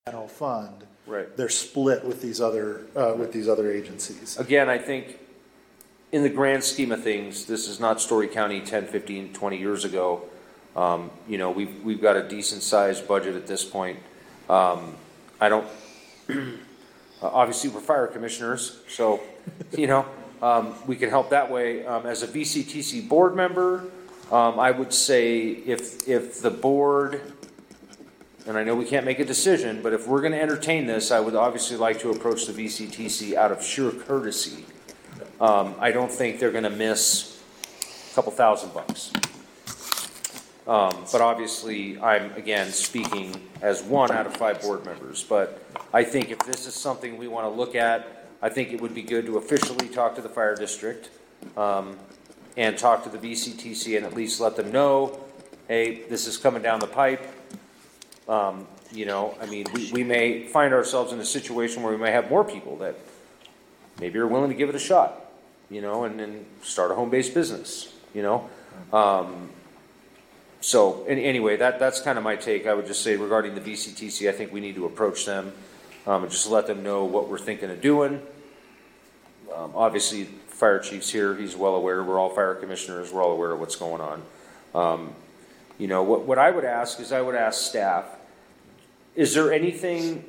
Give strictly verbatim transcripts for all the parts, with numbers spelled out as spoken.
general fund. Right. They're split with these other uh, with these other agencies. Again, I think in the grand scheme of things, this is not Story County ten, fifteen, twenty years ago. Um, you know, we've, we've got a decent sized budget at this point. Um, I don't, obviously we're fire commissioners, so, you know, um, we can help that way. Um, as a V C T C board member, um, I would say if, if the board, and I know we can't make a decision, but if we're going to entertain this, I would obviously like to approach the V C T C out of sheer courtesy. Um, I don't think they're going to miss a couple thousand bucks. Um, but obviously, I'm, again, speaking as one out of five board members. But I think if this is something we want to look at, I think it would be good to officially talk to the fire district um, and talk to the V C T C and at least let them know, hey, this is coming down the pipe. Um, you know, I mean, we, we may find ourselves in a situation where we may have more people that maybe are willing to give it a shot, you know, and then start a home-based business, you know. Um, so in, anyway, that, that's kind of my take. I would just say regarding the V C T C, I think we need to approach them um, and just let them know what we're thinking of doing. Um, obviously, fire chief's here. He's well aware. We're all fire commissioners. We're all aware of what's going on. Um, you know, what, what I would ask is I would ask staff, is there anything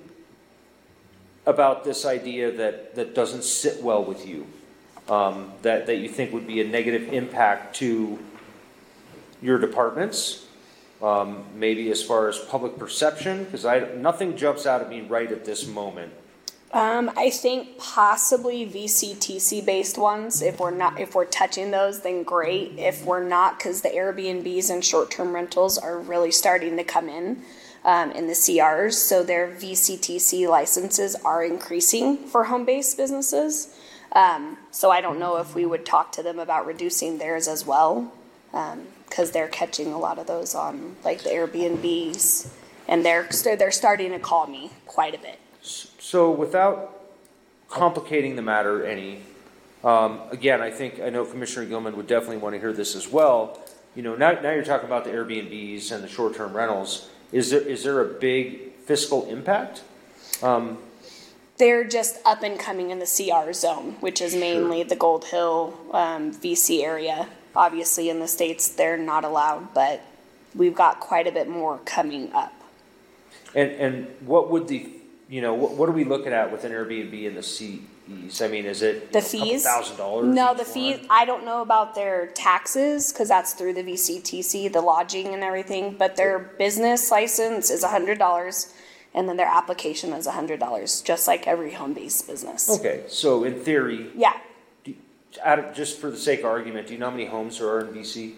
about this idea that, that doesn't sit well with you, um, that, that you think would be a negative impact to your departments, um, maybe as far as public perception? Because I nothing jumps out at me right at this moment. Um, I think possibly V C T C based ones. If we're not, if we're touching those, then great. If we're not, because the Airbnbs and short-term rentals are really starting to come in um, in the C Rs, so their V C T C licenses are increasing for home-based businesses. Um, so I don't know if we would talk to them about reducing theirs as well, because um, they're catching a lot of those on like the Airbnbs, and they're they're starting to call me quite a bit. So without complicating the matter any, um, again, I think, I know Commissioner Gilman would definitely want to hear this as well. You know, now, now you're talking about the Airbnbs and the short-term rentals. Is there, is there a big fiscal impact? Um, They're just up and coming in the C R zone, which is mainly sure. the Gold Hill, um, V C area. Obviously in the States, they're not allowed, but we've got quite a bit more coming up. And, and what would the You know, what, what are we looking at with an Airbnb and the C Es? I mean, is it the know, fees? Thousand dollars? No, the fees. I don't know about their taxes because that's through the V C T C, the lodging and everything. But their business license is a hundred dollars, and then their application is a hundred dollars, just like every home-based business. Okay, so in theory, yeah. Do you, out of, just for the sake of argument, do you know how many homes there are in V C?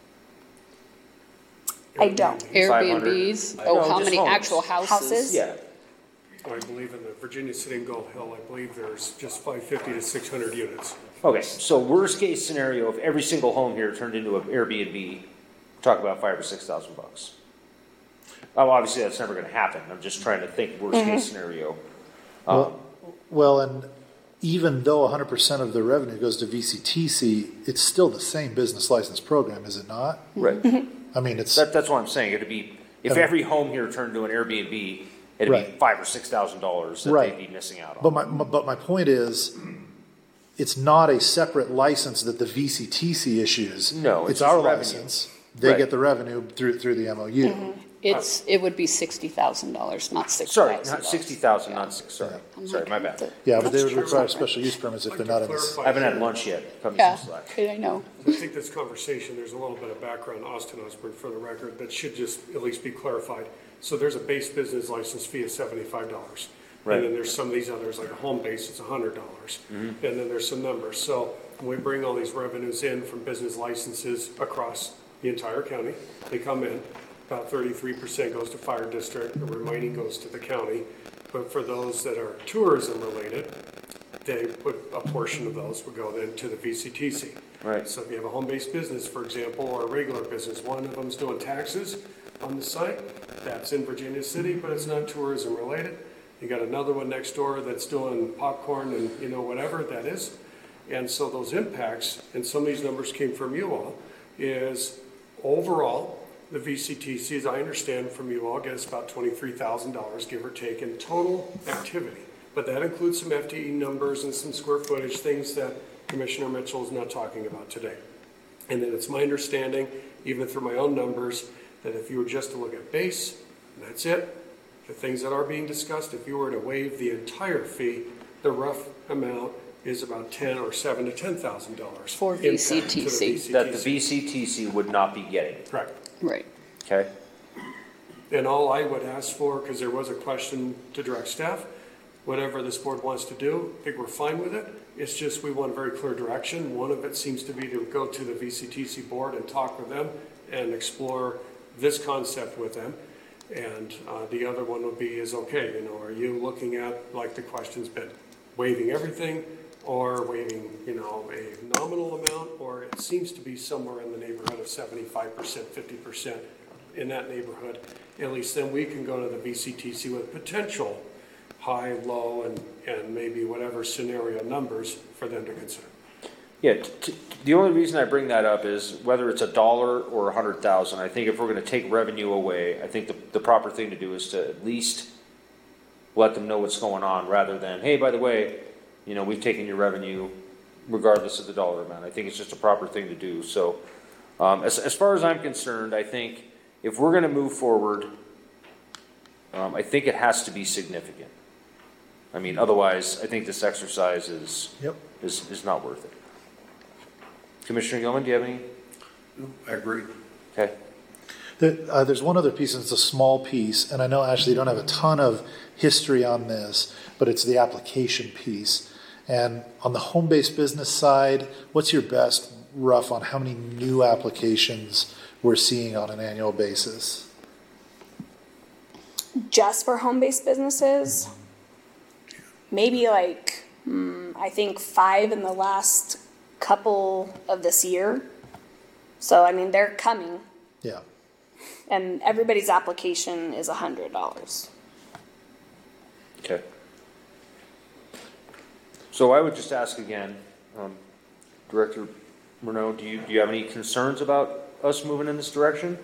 I don't. Airbnbs. Oh, no, how many homes. actual houses? Houses? Yeah. I believe in the Virginia City and Gold Hill, I believe there's just five fifty to six hundred units. Okay, so worst case scenario, if every single home here turned into an Airbnb, talk about five or six thousand bucks. Oh, obviously that's never going to happen. I'm just trying to think worst mm-hmm. case scenario. Um, well, well, and even though one hundred percent of the revenue goes to V C T C, it's still the same business license program, is it not? Right. I mean, it's that, that's what I'm saying. It'd be if I mean, every home here turned to an Airbnb. It'd right. be five or six thousand dollars that right. they'd be missing out on. But my, my but my point is, it's not a separate license that the V C T C issues. No, it's, it's our revenue. license. They right. get the revenue through through the M O U. Mm-hmm. It's it would be sixty thousand dollars, not six. Sorry, not sixty thousand, yeah. not six. Sorry, yeah. sorry, my bad. Yeah, but they would require special use permits if like they're not in this. I haven't had lunch yet. Come yeah, I know. I think this conversation, there's a little bit of background, Austin Osborne, for the record, that should just at least be clarified. So there's a base business license fee of seventy-five dollars. Right. And then there's some of these others, like a home base, it's one hundred dollars. Mm-hmm. And then there's some numbers. So when we bring all these revenues in from business licenses across the entire county, they come in. About thirty-three percent goes to fire district, the remaining goes to the county. But for those that are tourism related, they put a portion of those would go then to the V C T C. Right. So if you have a home-based business, for example, or a regular business, one of them's doing taxes on the site, that's in Virginia City, but it's not tourism related. You got another one next door that's doing popcorn and, you know, whatever that is. And so those impacts, and some of these numbers came from you all, is overall, the V C T C, as I understand from you all, gets about twenty-three thousand dollars, give or take, in total activity. But that includes some F T E numbers and some square footage, things that Commissioner Mitchell is not talking about today. And then it's my understanding, even through my own numbers, that if you were just to look at base, and that's it, the things that are being discussed, if you were to waive the entire fee, the rough amount is about ten or seven to ten thousand dollars For V C T C. That the V C T C would not be getting, Correct. Right. okay? And all I would ask for, because there was a question to direct staff, whatever this board wants to do, I think we're fine with it. It's just we want a very clear direction. One of it seems to be to go to the V C T C board and talk with them and explore this concept with them. And uh, the other one would be is, okay, you know, are you looking at, like the question's been, waiving everything or waiving, you know, a nominal amount, or it seems to be somewhere in the neighborhood of seventy-five percent, fifty percent in that neighborhood. At least then we can go to the V C T C with potential high, low, and, and maybe whatever scenario numbers for them to consider. Yeah, t- t- the only reason I bring that up is whether it's a dollar or a hundred thousand, I think if we're gonna take revenue away, I think the, the proper thing to do is to at least let them know what's going on, rather than, hey, by the way, you know, we've taken your revenue regardless of the dollar amount. I think it's just a proper thing to do. So, um, as, as far as I'm concerned, I think if we're gonna move forward, um, I think it has to be significant. I mean, otherwise, I think this exercise is, Yep. is, is not worth it. Commissioner Gilman, do you have any? I agree. Okay. The, uh, there's one other piece, and it's a small piece, and I know, Ashley, you don't have a ton of history on this, but it's the application piece. And on the home-based business side, what's your best rough on how many new applications we're seeing on an annual basis? Just for home-based businesses, maybe like, hmm, I think five in the last couple of this year. So, I mean, they're coming, Yeah. and everybody's application is a hundred dollars. Okay. So I would just ask again, um, Director Renaud, do you, do you have any concerns about us moving in this direction?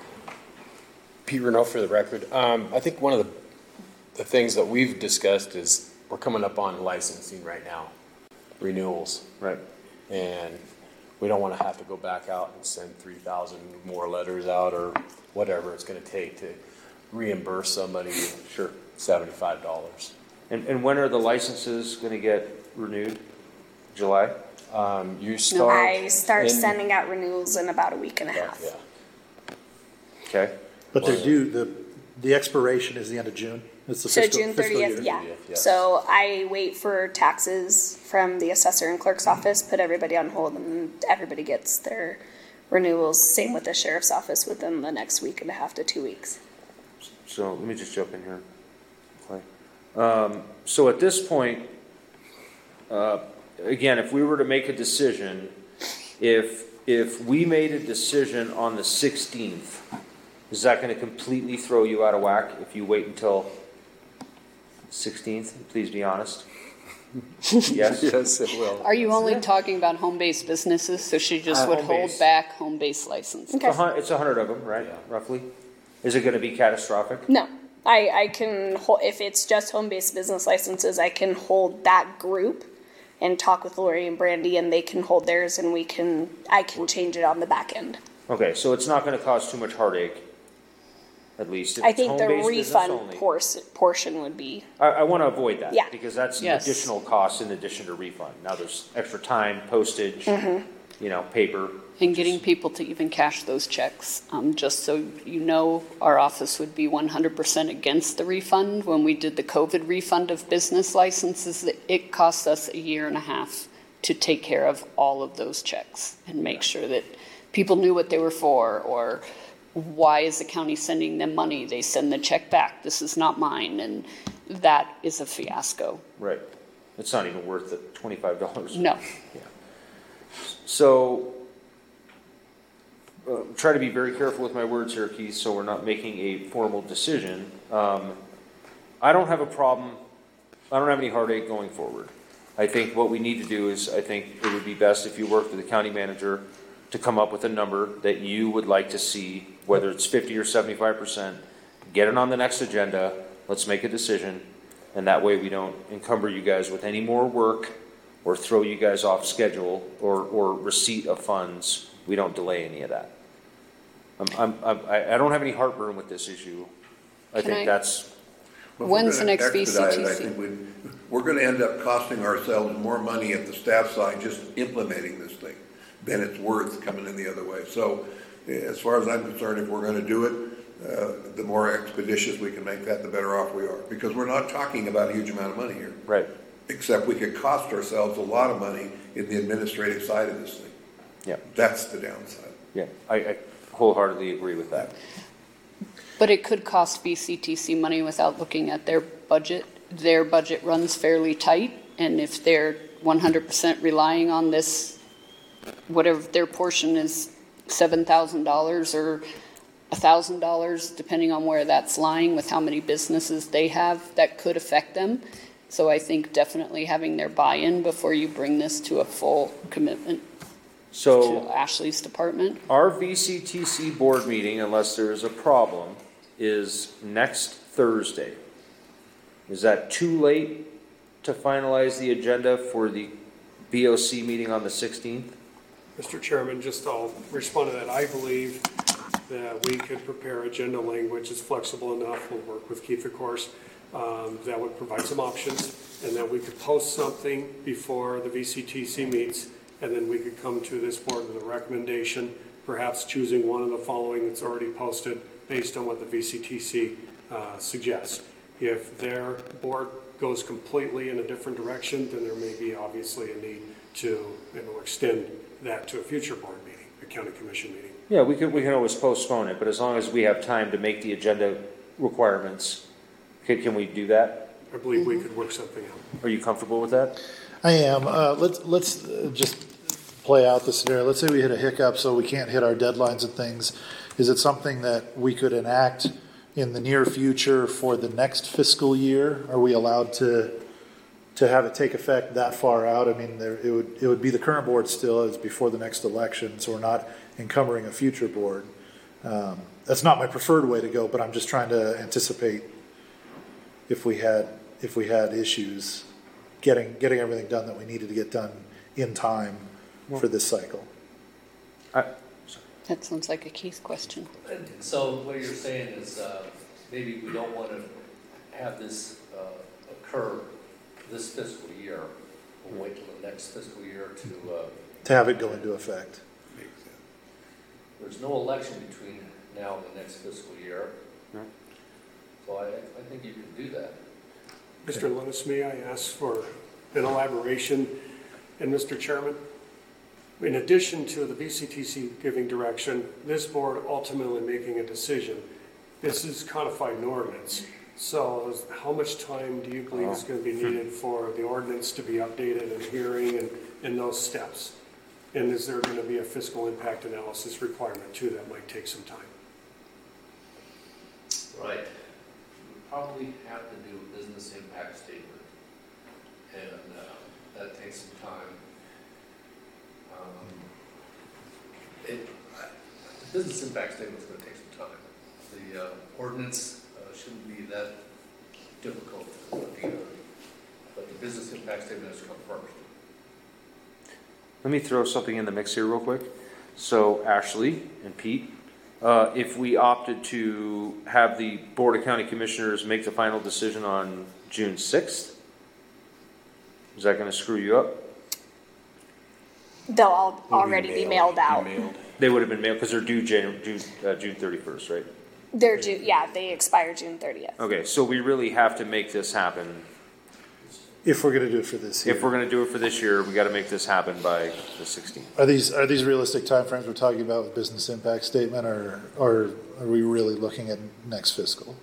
Pete Renaud for the record. Um, I think one of the, the things that we've discussed is we're coming up on licensing right now, renewals. Right. And we don't want to have to go back out and send three thousand more letters out or whatever it's going to take to reimburse somebody Sure. seventy-five dollars. And, and when are the licenses gonna get renewed? July? Um, you start. I start in- sending out renewals in about a week and a Yeah, half. yeah. Okay. But they're due, the, the expiration is the end of June. It's the So fiscal, June fiscal thirtieth, year. yeah. thirtieth, yes. So I wait for taxes from the assessor and clerk's office, put everybody on hold, and everybody gets their renewals. Same with the sheriff's office within the next week and a half to two weeks. So let me just jump in here. Clay. Um, so at this point, uh, again, if we were to make a decision, if, if we made a decision on the sixteenth, is that going to completely throw you out of whack if you wait until sixteenth? Please be honest. Yes? Yes, it will. Are you only talking about home-based businesses? So she just Uh, would home-based. hold back home-based licenses? Okay. It's a hun- It's a hundred of them, right? Yeah. Roughly. Is it going to be catastrophic? No, I, I can, hol- if it's just home-based business licenses, I can hold that group and talk with Lori and Brandy, and they can hold theirs, and we can, I can change it on the back end. Okay, so it's not going to cause too much heartache, at least. If I it's think the home-based business refund only. por- portion would be, I, I want to avoid that. Yeah. Because that's an Yes. additional cost in addition to refund. Now there's extra time, postage, Mm-hmm. you know, paper. And getting people to even cash those checks. Um, just so you know, our office would be one hundred percent against the refund. When we did the COVID refund of business licenses, it- it cost us a year and a half to take care of all of those checks and make sure that people knew what they were for, or why is the county sending them money? They send the check back. This is not mine. And that is a fiasco. Right. It's not even worth the twenty-five dollars. No. So, uh, try to be very careful with my words here, Keith, so we're not making a formal decision. Um, I don't have a problem, I don't have any heartache going forward. I think what we need to do is, I think it would be best if you work with the county manager to come up with a number that you would like to see whether it's fifty or seventy-five percent, get it on the next agenda, let's make a decision, and that way we don't encumber you guys with any more work or throw you guys off schedule or, or receipt of funds. We don't delay any of that. I'm, I'm, I'm, I I don't have any heartburn with this issue. I Can think I- that's, But if When's we're the gonna next expedite it, I V C T C? think we'd- we're gonna end up costing ourselves more money at the staff side just implementing this thing than it's worth coming in the other way. So eh, as far as I'm concerned, if we're gonna do it, uh, the more expeditious we can make that, the better off we are. Because we're not talking about a huge amount of money here. right, Except we could cost ourselves a lot of money in the administrative side of this thing. yeah, That's the downside. yeah. I, I wholeheartedly agree with that. But it could cost V C T C money without looking at their budget. Their budget runs fairly tight, and if they're one hundred percent relying on this, whatever their portion is, seven thousand dollars or one thousand dollars, depending on where that's lying with how many businesses they have, that could affect them. So I think definitely having their buy-in before you bring this to a full commitment So to Ashley's department. our V C T C board meeting, unless there is a problem, is next Thursday. Is that too late to finalize the agenda for the B O C meeting on the sixteenth? Mister Chairman, just I'll respond to that. I believe that we could prepare agenda language that's flexible enough. We'll work with Keith, of course, um, that would provide some options, and that we could post something before the V C T C meets, and then we could come to this board with a recommendation, perhaps choosing one of the following that's already posted based on what the V C T C uh, suggests. If their board goes completely in a different direction, then there may be obviously a need to, you know, extend that to a future board meeting, a county commission meeting. Yeah, we can, we can always postpone it, but as long as we have time to make the agenda requirements, can, can we do that? I believe we could work something out. Are you comfortable with that? I am. Uh, let's let's uh, just play out the scenario. Let's say we hit a hiccup, so we can't hit our deadlines and things. Is it something that we could enact in the near future for the next fiscal year? Are we allowed to to have it take effect that far out? I mean, there, it would it would be the current board still as before the next election, so we're not encumbering a future board. Um, that's not my preferred way to go, but I'm just trying to anticipate if we had if we had issues getting getting everything done that we needed to get done in time for this cycle. I, That sounds like a Keith question. And so what you're saying is uh, maybe we don't want to have this uh, occur this fiscal year. We'll wait till the next fiscal year to, uh, To have it go into effect. there's no election between now and the next fiscal year. No. So I, I think you can do that. Mister Lennis, may I ask for an elaboration? And Mister Chairman, in addition to the V C T C giving direction, this board ultimately making a decision, this is codified in ordinance. So how much time do you believe is going to be needed for the ordinance to be updated and hearing and, and those steps? And is there going to be a fiscal impact analysis requirement too that might take some time? Right. We probably have to do a business impact statement, and uh, that takes some time. Um, It, the business impact statement is going to take some time. The uh, ordinance uh, shouldn't be that difficult to put together, but the business impact statement has to come first. let me throw something in the mix here real quick. So Ashley and Pete, uh, if we opted to have the Board of County Commissioners make the final decision on June sixth, is that going to screw you up? They'll all already be mailed out. They would have been mailed because they're due Jan, June, uh, June thirty-first, right? They're due, yeah, they expire June thirtieth. Okay, so we really have to make this happen. If we're going to do it for this year. If we're going to do it for this year, we got to make this happen by the sixteenth. Are these, are these realistic timeframes we're talking about with business impact statement, or, or are we really looking at next fiscal?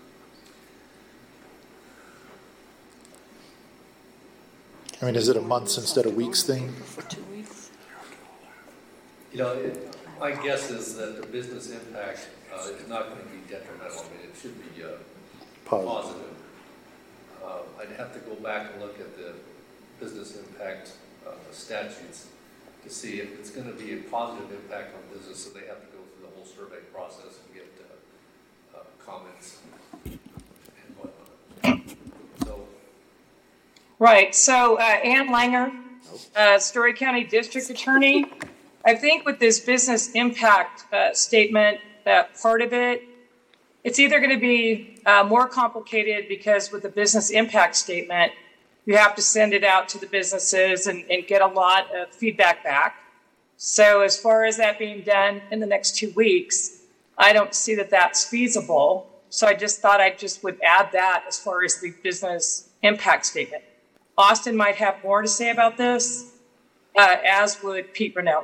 I mean, is it a months instead of weeks thing? For two weeks. You know, it, my guess is that the business impact uh, is not going to be detrimental. I mean, it should be uh, Positive. positive. Uh, I'd have to go back and look at the business impact uh, statutes to see if it's going to be a positive impact on business, so they have to go through the whole survey process and get uh, uh, comments and whatnot. So, Right, so uh, Ann Langer, uh, Story County District Attorney. I think with this business impact uh, statement, that part of it, it's either going to be uh, more complicated because with the business impact statement, you have to send it out to the businesses and, and get a lot of feedback back. So as far as that being done in the next two weeks, I don't see that that's feasible. So I just thought I just would add that as far as the business impact statement. Austin might have more to say about this, uh, as would Pete Renaud.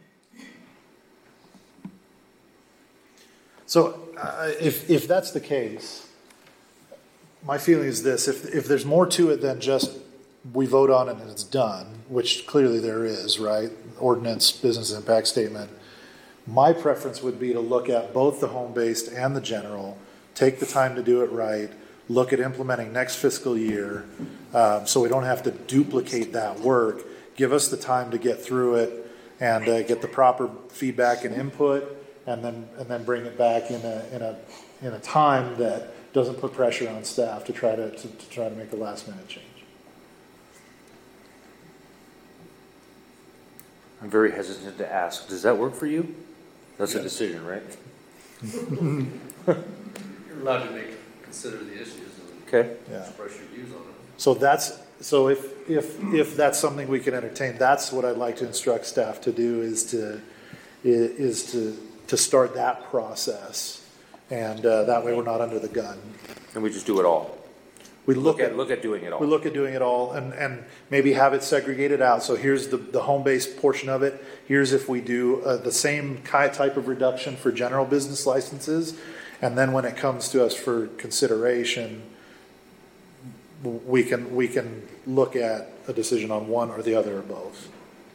So uh, if, if that's the case, my feeling is this, if, if there's more to it than just we vote on it and it's done, which clearly there is, right? Ordinance, business impact statement. My preference would be to look at both the home-based and the general, take the time to do it right, look at implementing next fiscal year, um, so we don't have to duplicate that work. Give us the time to get through it and uh, get the proper feedback and input, and then and then bring it back in a in a in a time that doesn't put pressure on staff to try to, to, to try to make a last minute change. I'm very hesitant to ask, does that work for you? That's Yes. a decision, right? you're allowed to make, consider the issues and Okay. Yeah. express your views on them. So that's so if if if that's something we can entertain, that's what I'd like to instruct staff to do is to is to to start that process, and uh, that way we're not under the gun. And we just do it all. We Look at, look at doing it all. We look at doing it all and, and maybe have it segregated out. So here's the, the home-based portion of it. Here's if we do uh, the same ki- type of reduction for general business licenses. And then when it comes to us for consideration, we can, we can look at a decision on one or the other or both.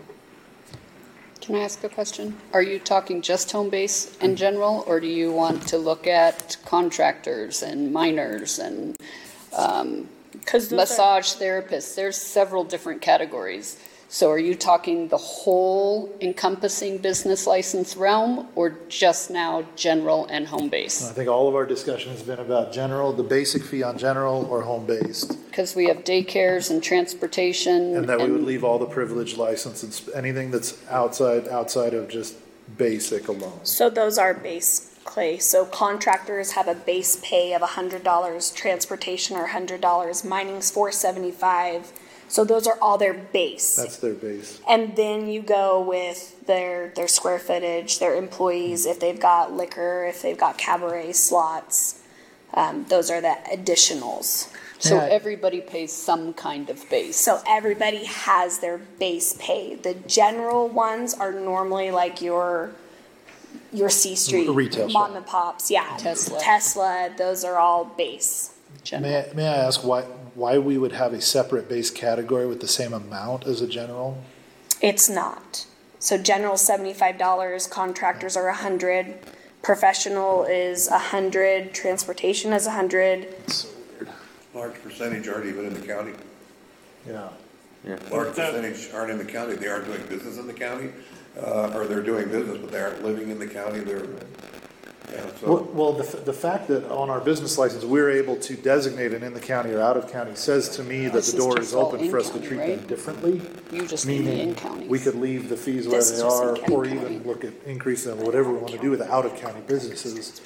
Can I ask a question? Are you talking just home base in general, or do you want to look at contractors and minors and um, massage therapists? There's several different categories. So are you talking the whole encompassing business license realm, or just now general and home base? I think all of our discussion has been about general, the basic fee on general or home-based. Because we have daycares and transportation. And that we would leave all the privilege license and sp- anything that's outside, outside of just basic alone. So those are base, Clay. So contractors have a base pay of one hundred dollars, transportation are one hundred dollars, mining's four seventy-five. So those are all their base. That's their base. And then you go with their their square footage, their employees, if they've got liquor, if they've got cabaret slots. Um, those are the additionals. So Yeah. everybody pays some kind of base. So everybody has their base pay. The general ones are normally like your your C Street, Retail mom shop. and pops, yeah. Tesla. Tesla, those are all base. General. May I, may I ask why, why we would have a separate base category with the same amount as a general? It's not. So general seventy-five dollars, contractors are a hundred, professional is a hundred, transportation is a hundred. It's so weird. Large percentage aren't even in the county. Yeah. Large percentage aren't in the county. They aren't doing business in the county, uh, or they're doing business, but they aren't living in the county. They're, yeah, Well, so, well, the, f- the fact that on our business license, we're able to designate an in the county or out of county says to me that This the is door just is all open for us to in-county, treat right? them differently. You just need the Meaning, in-counties. we could leave the fees where This they is just are, in or county. even look at increasing them, whatever we want to do with out-of-county businesses.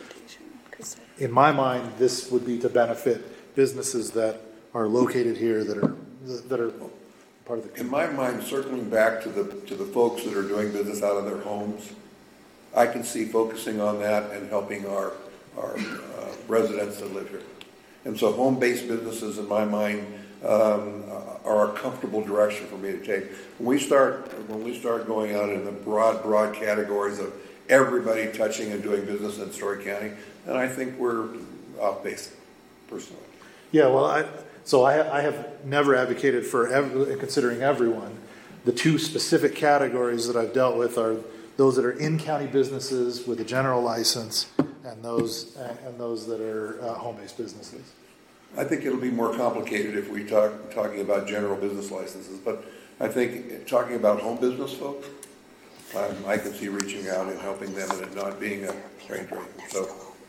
In my mind, this would be to benefit businesses that are located here, that are, that are part of the. in my mind, circling back to the, to the folks that are doing business out of their homes, I can see focusing on that and helping our, our uh, residents that live here. And so home-based businesses, in my mind, um, are a comfortable direction for me to take. When we start, when we start going out in the broad, broad categories of everybody touching and doing business in Story County, then I think we're off base, personally. Yeah, well, I, so I, I have never advocated for ev- considering everyone. The two specific categories that I've dealt with are those that are in-county businesses with a general license, and those and those that are uh, home-based businesses. I think it'll be more complicated if we talk, talking about general business licenses, but I think talking about home business folks, um, I could see reaching out and helping them and it not being a train drain. So,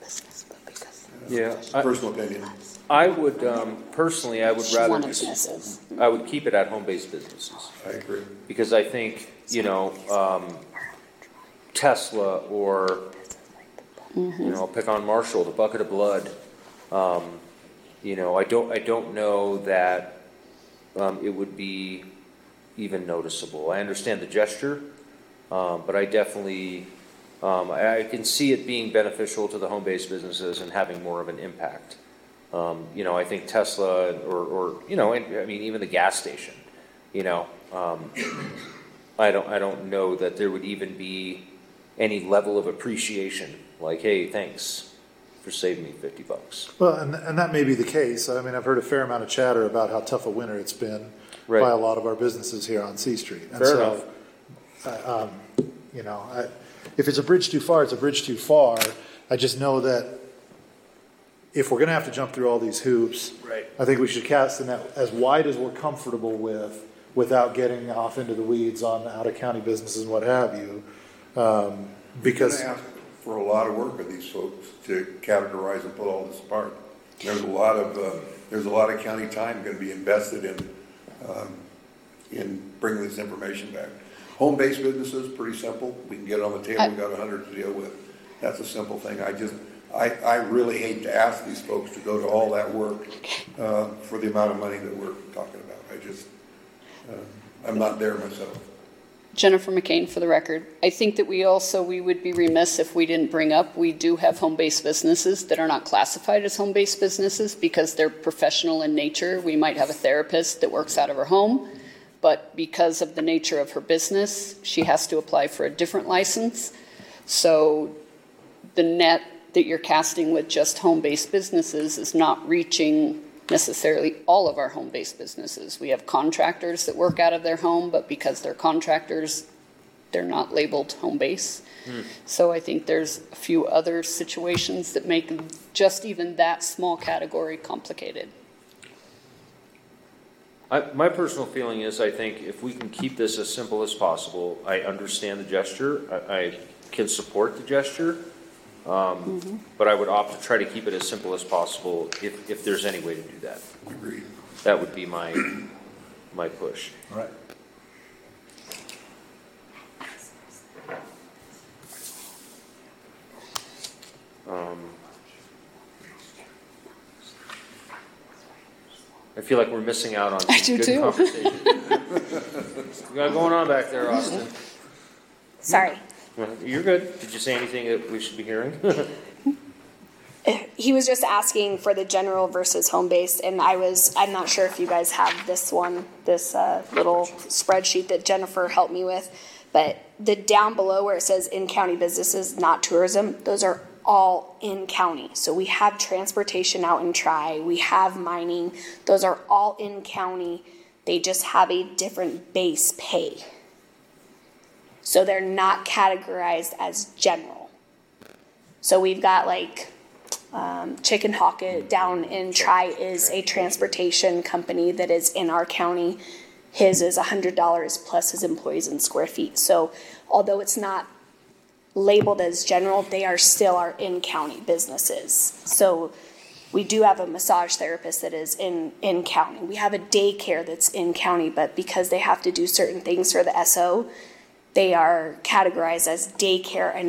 Yeah. it's a personal opinion. I would, um, personally, I would rather, One of businesses. I would keep it at home-based businesses. I agree. Because I think, you know, um, Tesla or, you know, I'll pick on Marshall, the bucket of blood. Um, you know, I don't, I don't know that, um, it would be even noticeable. I understand the gesture, um, but I definitely, um, I, I can see it being beneficial to the home-based businesses and having more of an impact. Um, you know, I think Tesla or, or, you know, and, I mean, even the gas station, you know, um, I don't, I don't know that there would even be any level of appreciation, like, hey, thanks for saving me fifty bucks. Well, and, and that may be the case. I mean, I've heard a fair amount of chatter about how tough a winter it's been Right. by a lot of our businesses here on C Street. And Fair so, uh, um, you know, I, if it's a bridge too far, it's a bridge too far. I just know that if we're going to have to jump through all these hoops, Right. I think we should cast the net as wide as we're comfortable with, without getting off into the weeds on out-of-county businesses and what have you. Um, because You're gonna ask for a lot of work of these folks to categorize and put all this apart. There's a lot of uh, there's a lot of county time going to be invested in um, in bringing this information back. Home-based businesses, pretty simple. We can get it on the table. We've got a hundred to deal with. That's a simple thing. I just I, I really hate to ask these folks to go to all that work uh, for the amount of money that we're talking about. I just uh, I'm not there myself. Jennifer McCain, for the record. I think that we also, we would be remiss if we didn't bring up, we do have home-based businesses that are not classified as home-based businesses because they're professional in nature. We might have a therapist that works out of her home, but because of the nature of her business, she has to apply for a different license. So the net that you're casting with just home-based businesses is not reaching necessarily all of our home-based businesses. We have contractors that work out of their home, but because they're contractors, they're not labeled home-base. Mm. So I think there's a few other situations that make just even that small category complicated. I, my personal feeling is I think if we can keep this as simple as possible, I understand the gesture, I, I can support the gesture, Um, mm-hmm. but I would opt to try to keep it as simple as possible if, if there's any way to do that. Agreed. That would be my, my push. all right. Um, I feel like we're missing out on I do good too. conversation. We got going on back there, Austin. Sorry. You're good. Did you say anything that we should be hearing? He was just asking for the general versus home-based, and I was, I'm not sure if you guys have this one, this uh, little spreadsheet that Jennifer helped me with, but the down below where it says in-county businesses, not tourism, those are all in-county. So we have transportation out in Tri, we have mining, those are all in-county. They just have a different base pay. So they're not categorized as general. So we've got like um, Chicken Hocket down in Tri is a transportation company that is in our county. His is one hundred dollars plus his employees in square feet. So although it's not labeled as general, they are still our in-county businesses. So we do have a massage therapist that is in, in county. We have a daycare that's in county, but because they have to do certain things for the S O, they are categorized as daycare and